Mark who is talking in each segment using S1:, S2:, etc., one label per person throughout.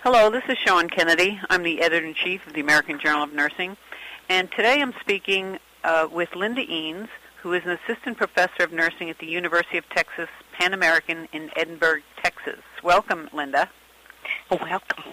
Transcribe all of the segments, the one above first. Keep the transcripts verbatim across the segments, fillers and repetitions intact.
S1: Hello, this is Sean Kennedy. I'm the editor-in-chief of the American Journal of Nursing, and today I'm speaking uh, with Linda Eanes, who is an assistant professor of nursing at the University of Texas Pan American in Edinburgh, Texas. Welcome, Linda.
S2: Welcome.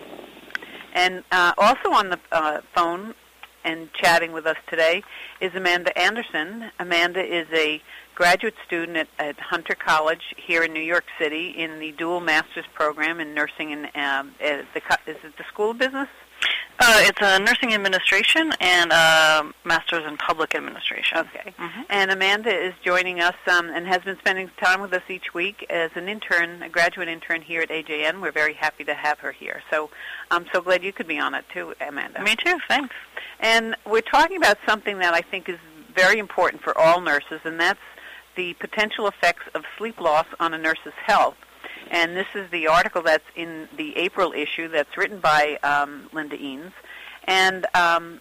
S1: And uh, also on the uh, phone and chatting with us today is Amanda Anderson. Amanda is a graduate student at, at Hunter College here in New York City in the dual master's program in nursing and um, at the, is it the School of Business?
S2: Uh, it's a nursing administration and a master's in public administration.
S1: Okay.
S2: Mm-hmm.
S1: And Amanda is joining us um, and has been spending time with us each week as an intern, a graduate intern here at A J N. We're very happy to have her here. So I'm so glad you could be on it too, Amanda.
S2: Me too, thanks.
S1: And we're talking about something that I think is very important for all nurses, and that's the potential effects of sleep loss on a nurse's health. And this is the article that's in the April issue that's written by um, Linda Eanes. And um,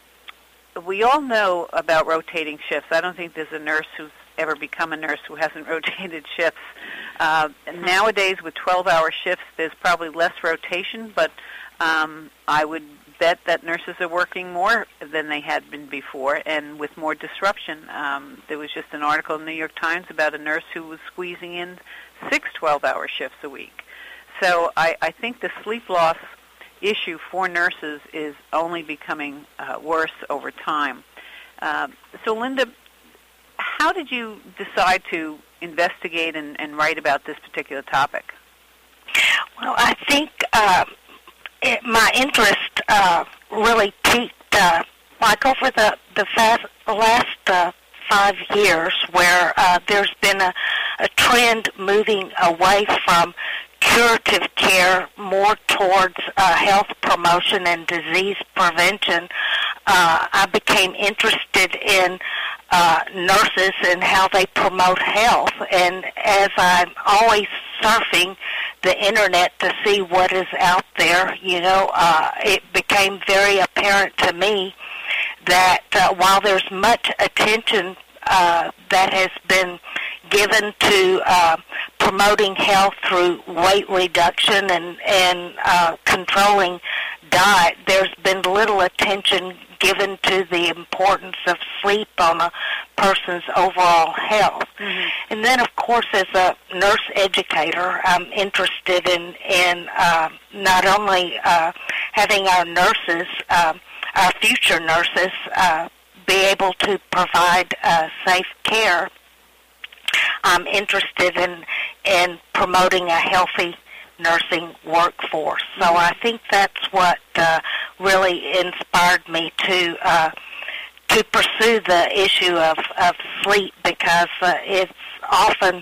S1: we all know about rotating shifts. I don't think there's a nurse who's ever become a nurse who hasn't rotated shifts. Uh, nowadays, with twelve-hour shifts, there's probably less rotation, but um, I would bet that nurses are working more than they had been before and with more disruption. Um, there was just an article in the New York Times about a nurse who was squeezing in six twelve-hour shifts a week. So I, I think the sleep loss issue for nurses is only becoming uh, worse over time. Uh, so, Linda, how did you decide to investigate and, and write about this particular topic?
S2: Well, I think uh, it, my interest uh, really peaked uh, like over the, the, fast, the last uh, five years where uh, there's been a, a trend moving away from curative care more towards uh, health promotion and disease prevention. Uh, I became interested in uh, nurses and how they promote health, and as I'm always surfing the internet to see what is out there, you know, uh, it became very apparent to me that uh, while there's much attention uh, that has been given to uh, promoting health through weight reduction and, and uh, controlling diet, there's been little attention given to the importance of sleep on a person's overall health.
S1: Mm-hmm.
S2: And then, of course, as a nurse educator, I'm interested in, in uh, not only uh, having our nurses, uh, our future nurses, uh, be able to provide uh, safe care. I'm interested in in promoting a healthy nursing workforce. So
S1: Mm-hmm.
S2: I think that's what uh, really inspired me to uh, to pursue the issue of, of sleep, because uh, it's often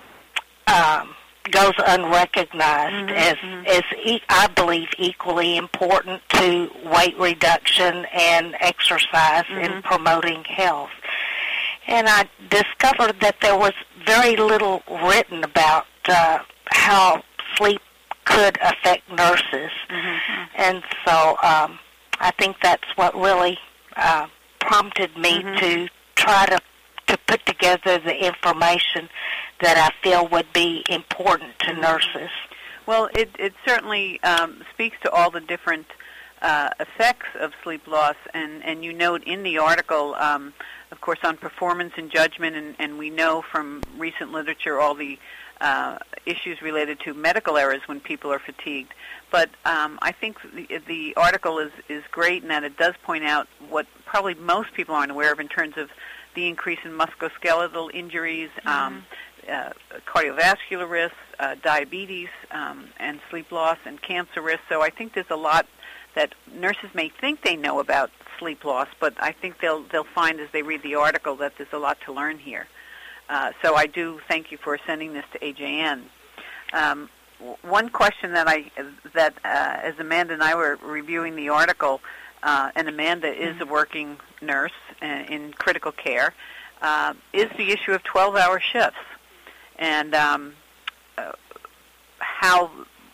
S2: um, goes unrecognized
S1: Mm-hmm.
S2: as
S1: Mm-hmm.
S2: as e- I believe equally important to weight reduction and exercise
S1: Mm-hmm.
S2: in promoting health. And I discovered that there was very little written about uh, how sleep could affect nurses.
S1: Mm-hmm.
S2: And so um, I think that's what really uh, prompted me
S1: Mm-hmm.
S2: to try to, to put together the information that I feel would be important to
S1: Mm-hmm.
S2: nurses.
S1: Well, it, it certainly um, speaks to all the different uh, effects of sleep loss, and, and you note in the article, um, of course, on performance and judgment, and, and we know from recent literature all the uh, issues related to medical errors when people are fatigued. But um, I think the, the article is, is great in that it does point out what probably most people aren't aware of in terms of the increase in musculoskeletal injuries,
S2: Mm-hmm.
S1: um, uh, cardiovascular risks, uh, diabetes, um, and sleep loss and cancer risks. So I think there's a lot that nurses may think they know about sleep loss, but I think they'll they'll find as they read the article that there's a lot to learn here. Uh, so I do thank you for sending this to A J N. Um, w- one question that I that uh, as Amanda and I were reviewing the article, uh, and Amanda is a working nurse uh, in critical care, uh, is the issue of twelve-hour shifts and um, uh, how,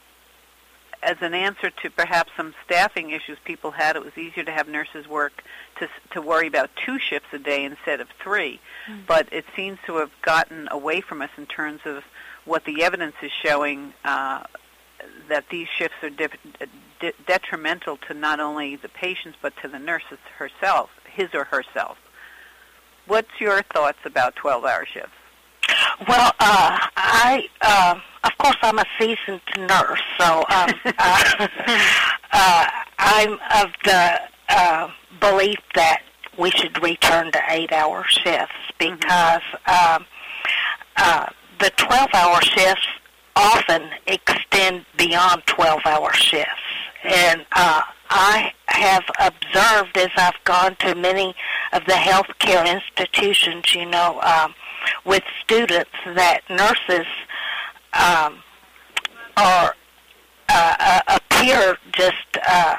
S1: as an answer to perhaps some staffing issues people had, it was easier to have nurses work to to worry about two shifts a day instead of three. Mm-hmm. But it seems to have gotten away from us in terms of what the evidence is showing uh, that these shifts are de- de- detrimental to not only the patients but to the nurses herself, his or herself. What's your thoughts about twelve-hour shifts?
S2: Well, uh, I, uh, of course, I'm a seasoned nurse, so um, uh, uh, I'm of the uh, belief that we should return to eight-hour shifts because mm-hmm. um, uh, the twelve-hour shifts often extend beyond twelve-hour shifts. And uh, I have observed as I've gone to many of the healthcare institutions, you know, um, with students that nurses um, are uh, uh, appear just uh,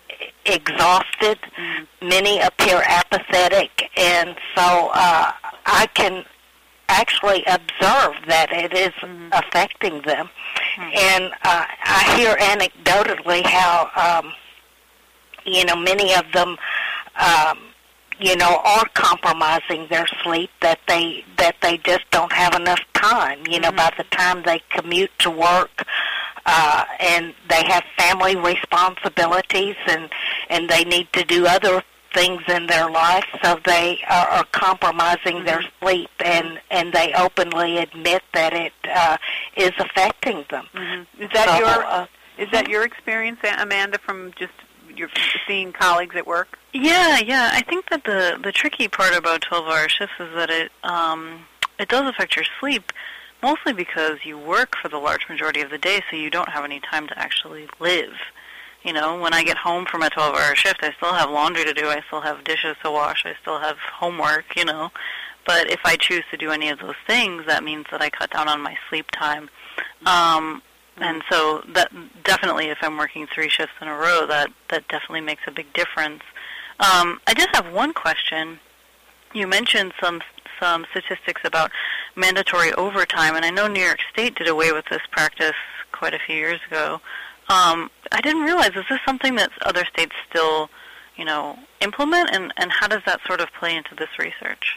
S2: exhausted. Mm-hmm. Many appear apathetic, and so uh, I can actually observe that it is mm-hmm. affecting them. Mm-hmm. And uh, I hear anecdotally how, um, you know, many of them, um, you know, are compromising their sleep, that they that they just don't have enough time. You know, mm-hmm. by the time they commute to work, uh, and they have family responsibilities, and, and they need to do other things in their life, so they are, are compromising mm-hmm. their sleep, and, and they openly admit that it uh, is affecting them.
S1: Mm-hmm. Is that so, your uh, is that your experience, Amanda, from just your seeing colleagues at work?
S3: Yeah, yeah. I think that the the tricky part about twelve-hour shifts is that it um, it does affect your sleep, mostly because you work for the large majority of the day, so you don't have any time to actually live. You know, when I get home from a twelve-hour shift, I still have laundry to do, I still have dishes to wash, I still have homework, you know. But if I choose to do any of those things, that means that I cut down on my sleep time. Um, and so that definitely, if I'm working three shifts in a row, that, that definitely makes a big difference. Um, I just have one question. You mentioned some some statistics about mandatory overtime, and I know New York State did away with this practice quite a few years ago. Um, I didn't realize, is this something that other states still, you know, implement, and, and how does that sort of play into this research?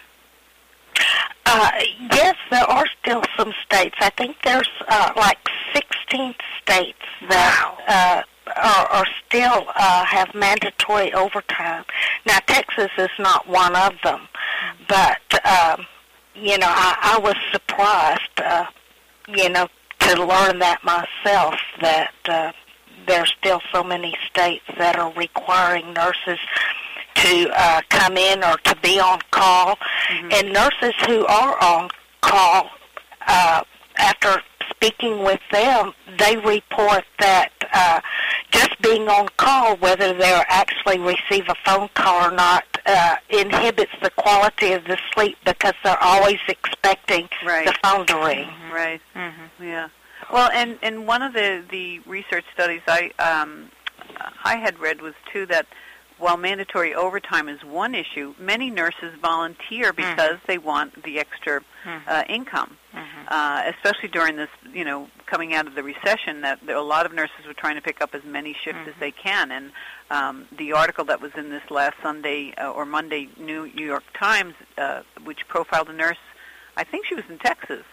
S2: Uh, yes, there are still some states. I think there's uh, like sixteen states that uh, are, are still uh, have mandatory overtime. Now, Texas is not one of them, but, um, you know, I, I was surprised, uh, you know, to learn that myself, that uh, there's still so many states that are requiring nurses to uh, come in or to be on call. Mm-hmm. And nurses who are on call, uh, after speaking with them, they report that uh, just being on call, whether they actually receive a phone call or not, uh, inhibits the quality of the sleep because they're always expecting
S1: right.
S2: the phone to ring.
S1: Mm-hmm. Right. Mm-hmm. Yeah. Well, and, and one of the, the research studies I um, I had read was, too, that while mandatory overtime is one issue, many nurses volunteer because mm-hmm. they want the extra mm-hmm. uh, income, mm-hmm. uh, especially during this, you know, coming out of the recession, that there, a lot of nurses were trying to pick up as many shifts mm-hmm. as they can. And um, the article that was in this last Sunday uh, or Monday New York Times, uh, which profiled a nurse, I think she was in Texas,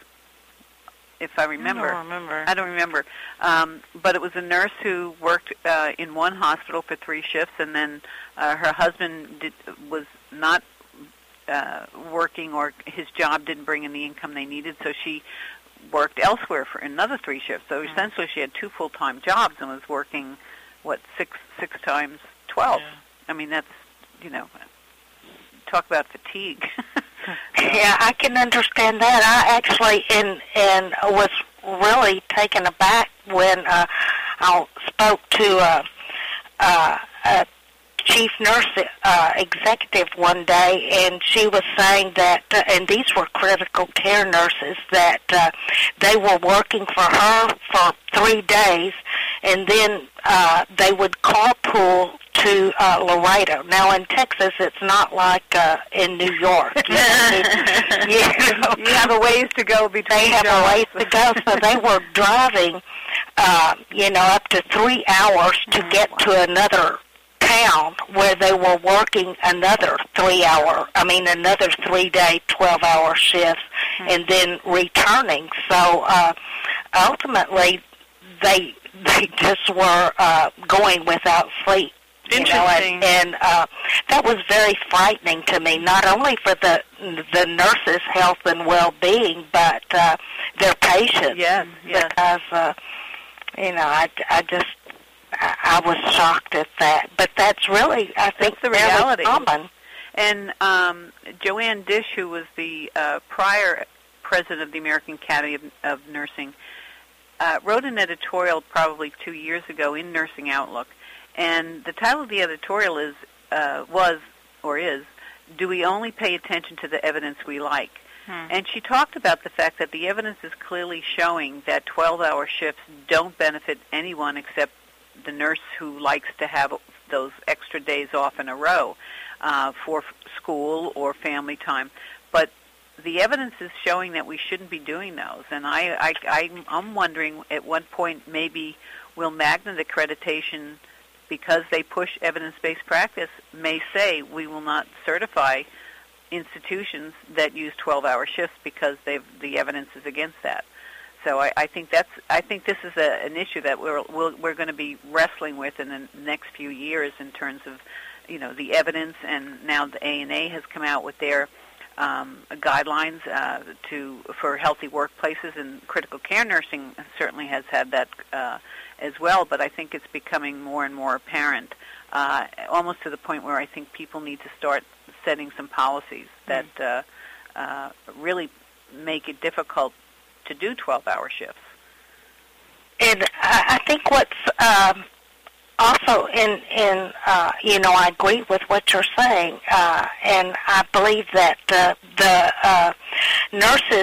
S1: if I remember.
S3: I don't remember.
S1: I don't remember. Um, but it was a nurse who worked uh, in one hospital for three shifts, and then uh, her husband did, was not uh, working, or his job didn't bring in the income they needed, so she worked elsewhere for another three shifts. So mm-hmm. essentially she had two full-time jobs and was working, what, six six times twelve. Yeah. I mean, that's, you know, talk about fatigue.
S2: Yeah, I can understand that. I actually and and was really taken aback when uh, I spoke to a, a, a chief nurse uh, executive one day, and she was saying that, uh, and these were critical care nurses, that uh, they were working for her for three days, and then uh, they would carpool to uh, Laredo. Now, in Texas, it's not like uh, in New York. You, know, you, know,
S1: you have a ways to go between
S2: They have
S1: jobs.
S2: a ways to go, so they were driving, uh, you know, up to three hours to
S1: oh,
S2: get
S1: wow.
S2: to another town where they were working another three-hour, I mean, another three-day, twelve-hour shifts, mm-hmm. and then returning. So uh, ultimately, they they just were uh, going without sleep. You know, and, and uh, that was very frightening to me, not only for the the nurses' health and well-being, but uh, their patients.
S1: Yes, yes.
S2: Because, uh, you know, I, I just, I, I was shocked at that. But that's really, I think,
S1: that's the reality.
S2: Common.
S1: And um, Joanne Dish, who was the uh, prior president of the American Academy of, of Nursing, uh, wrote an editorial probably two years ago in Nursing Outlook. And the title of the editorial is, uh, was, or is, Do We Only Pay Attention to the Evidence We Like? Hmm. And she talked about the fact that the evidence is clearly showing that twelve-hour shifts don't benefit anyone except the nurse who likes to have those extra days off in a row uh, for school or family time. But the evidence is showing that we shouldn't be doing those. And I, I, I, I'm wondering at what point maybe will Magnet accreditation, because they push evidence-based practice, may say we will not certify institutions that use twelve-hour shifts because they've, the evidence is against that. So I, I think that's I think this is a, an issue that we're we'll, we're going to be wrestling with in the next few years in terms of, you know, the evidence. And now the A N A has come out with their um, guidelines uh, to for healthy workplaces, and critical care nursing certainly has had that Uh, as well, but I think it's becoming more and more apparent, uh, almost to the point where I think people need to start setting some policies that uh, uh, really make it difficult to do twelve-hour shifts.
S2: And I think what's um, also in, in uh, you know, I agree with what you're saying, uh, and I believe that uh, the uh, nurses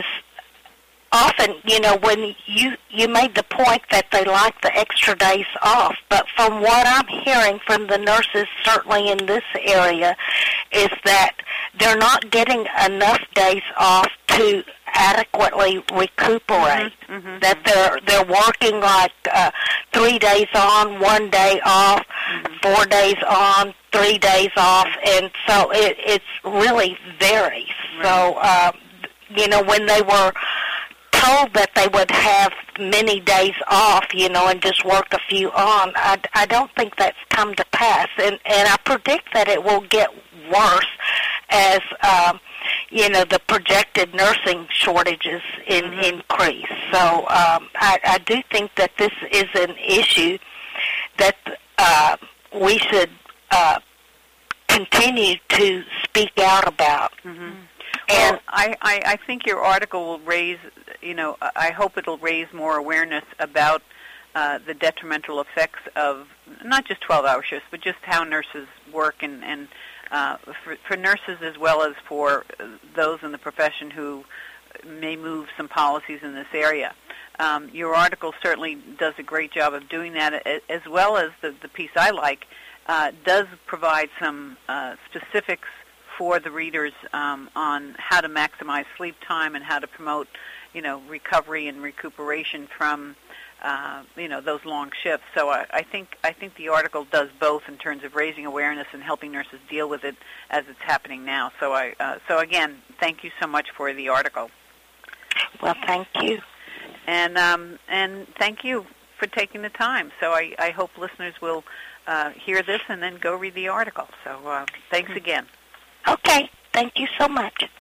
S2: often, you know, when you you made the point that they like the extra days off, but from what I'm hearing from the nurses, certainly in this area, is that they're not getting enough days off to adequately recuperate.
S1: Mm-hmm, mm-hmm,
S2: that they're they're working like uh, three days on, one day off, mm-hmm. four days on, three days off, and so it it's really varies. Right. So, uh, you know, when they were told that they would have many days off, you know, and just work a few on, I, I don't think that's come to pass. And, and I predict that it will get worse as, um, you know, the projected nursing shortages in, mm-hmm. increase. So um, I, I do think that this is an issue that uh, we should uh, continue to speak out about.
S1: Mm-hmm. And well, I, I, I think your article will raise, you know, I hope it'll raise more awareness about uh, the detrimental effects of not just twelve-hour shifts, but just how nurses work, and, and uh, for, for nurses as well as for those in the profession who may move some policies in this area. Um, your article certainly does a great job of doing that, as well as the, the piece I like uh, does provide some uh, specifics for the readers um, on how to maximize sleep time and how to promote, you know, recovery and recuperation from, uh, you know, those long shifts. So I, I think I think the article does both in terms of raising awareness and helping nurses deal with it as it's happening now. So I uh, so again, thank you so much for the article.
S2: Well, thank you,
S1: and um, and thank you for taking the time. So I, I hope listeners will uh, hear this and then go read the article. So uh, thanks again.
S2: Okay, thank you so much.